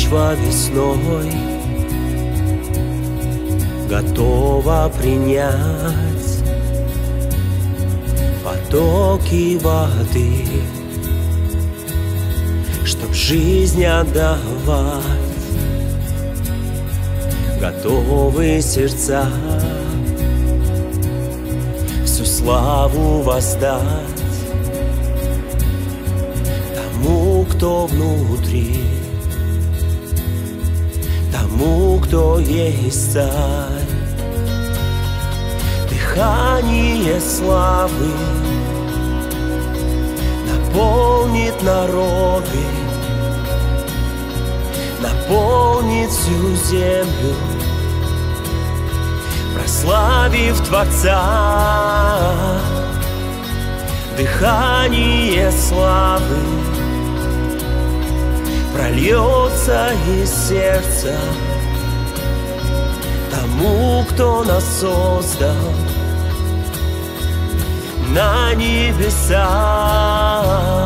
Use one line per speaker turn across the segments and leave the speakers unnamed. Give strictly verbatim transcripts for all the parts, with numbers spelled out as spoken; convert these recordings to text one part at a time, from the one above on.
почва весной готова принять потоки воды, чтоб жизнь отдавать. Готовы сердца всю славу воздать тому, кто внутри, тому, кто есть Царь. Дыхание славы наполнит народы, наполнит всю землю, прославив Творца. Дыхание славы прольется из сердца тому, кто нас создал на небесах.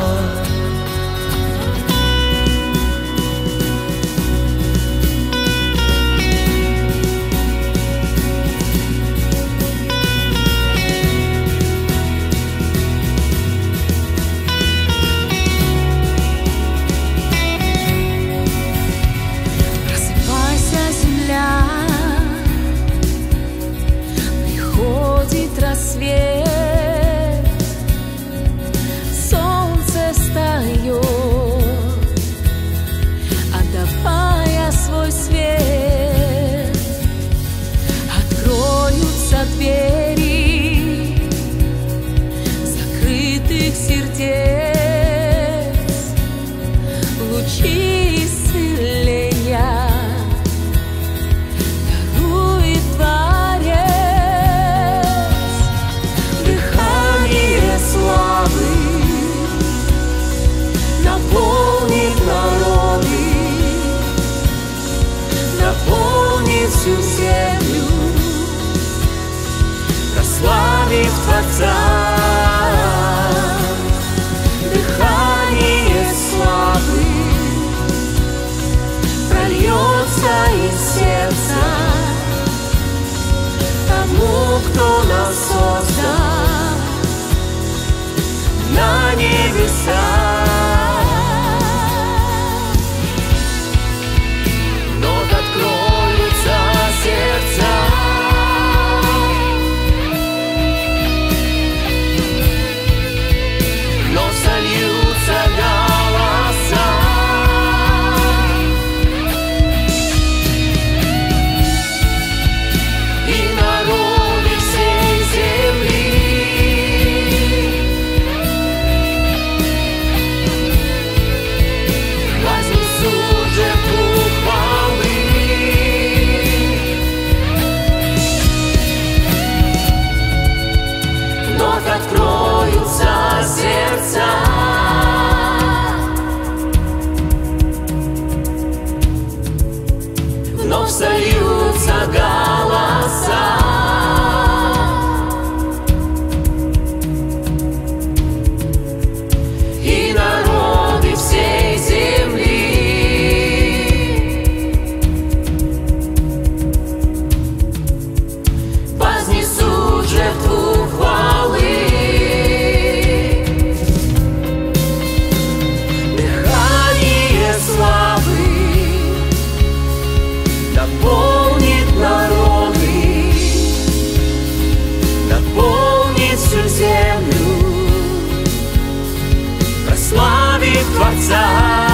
Рассвет, солнце встает, отдавая свой свет. Откроются двери закрытых сердец, лучи исцеления дарует Творец. Наполнит народы, наполнит всю землю, прославив Творца. Дыхание славы прольется из сердца тому, кто нас создал на небесах. Откроются сердца, вновь сольются голоса, и народы всей земли вознесут жертву хвалы. Наполнит народы, наполнит всю землю, прославив Творца.